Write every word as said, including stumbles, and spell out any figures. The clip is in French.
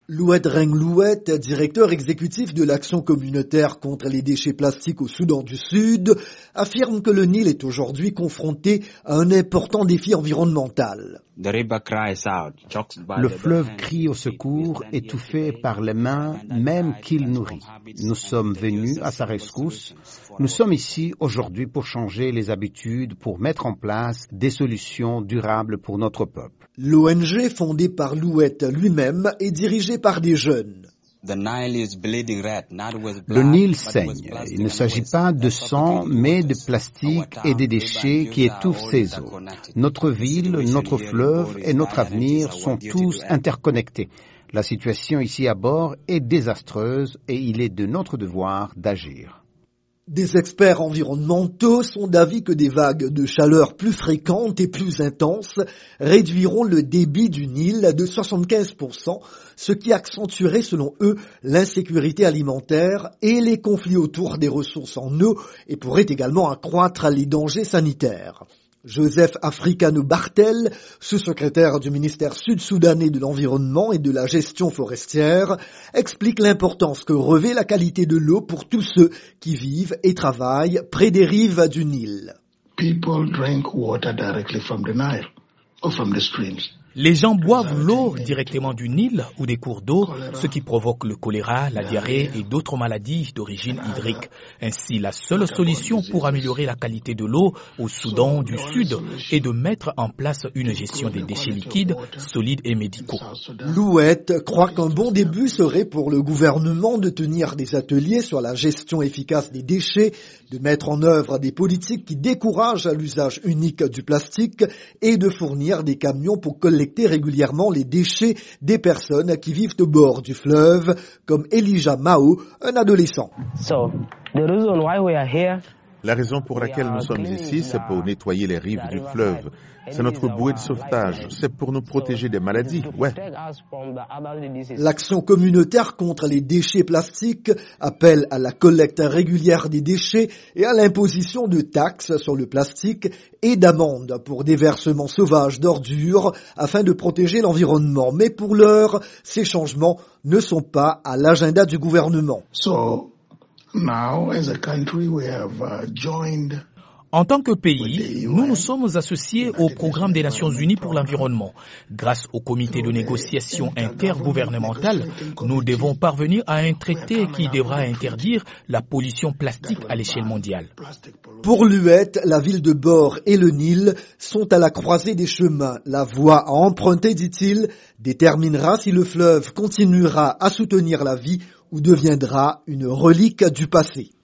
Loued Reng Loued, directeur exécutif de l'action communautaire contre les déchets plastiques au Soudan du Sud, affirme que le Nil est aujourd'hui confronté à un important défi environnemental. Le fleuve crie au secours, étouffé par les mains même qu'il nourrit. Nous sommes venus à sa rescousse. Nous sommes ici aujourd'hui pour changer les habitudes, pour mettre en place des solutions durables pour notre peuple. L'O N G fondée par Loued lui-même est dirigée par des jeunes. Le Nil saigne. Il ne s'agit pas de sang, mais de plastique et des déchets qui étouffent ses eaux. Notre ville, notre fleuve et notre avenir sont tous interconnectés. La situation ici à bord est désastreuse et il est de notre devoir d'agir. Des experts environnementaux sont d'avis que des vagues de chaleur plus fréquentes et plus intenses réduiront le débit du Nil de soixante-quinze pour cent, ce qui accentuerait selon eux l'insécurité alimentaire et les conflits autour des ressources en eau et pourrait également accroître les dangers sanitaires. Joseph Africano Bartel, sous-secrétaire du ministère sud-soudanais de l'Environnement et de la Gestion forestière, explique l'importance que revêt la qualité de l'eau pour tous ceux qui vivent et travaillent près des rives du Nil. People drink water directly from the Nile or from the streams. Les gens boivent l'eau directement du Nil ou des cours d'eau, ce qui provoque le choléra, la diarrhée et d'autres maladies d'origine hydrique. Ainsi, la seule solution pour améliorer la qualité de l'eau au Soudan du Sud est de mettre en place une gestion des déchets liquides, solides et médicaux. Loued croit qu'un bon début serait pour le gouvernement de tenir des ateliers sur la gestion efficace des déchets, de mettre en œuvre des politiques qui découragent l'usage unique du plastique et de fournir des camions pour collecter régulièrement les déchets des personnes qui vivent au bord du fleuve, comme Elijah Mao, un adolescent. So, the reason why we are here, La raison pour laquelle nous sommes ici, c'est pour nettoyer les rives du fleuve. C'est notre bouée de sauvetage. C'est pour nous protéger des maladies, ouais. L'action communautaire contre les déchets plastiques appelle à la collecte régulière des déchets et à l'imposition de taxes sur le plastique et d'amendes pour déversement sauvage d'ordures afin de protéger l'environnement. Mais pour l'heure, ces changements ne sont pas à l'agenda du gouvernement. So, now, as a country, we have uh, joined. En tant que pays, nous nous sommes associés au programme des Nations Unies pour l'environnement. Grâce au comité de négociation intergouvernemental, nous devons parvenir à un traité qui devra interdire la pollution plastique à l'échelle mondiale. Pour Loued, la ville de Bor et le Nil sont à la croisée des chemins. La voie à emprunter, dit-il, déterminera si le fleuve continuera à soutenir la vie ou deviendra une relique du passé.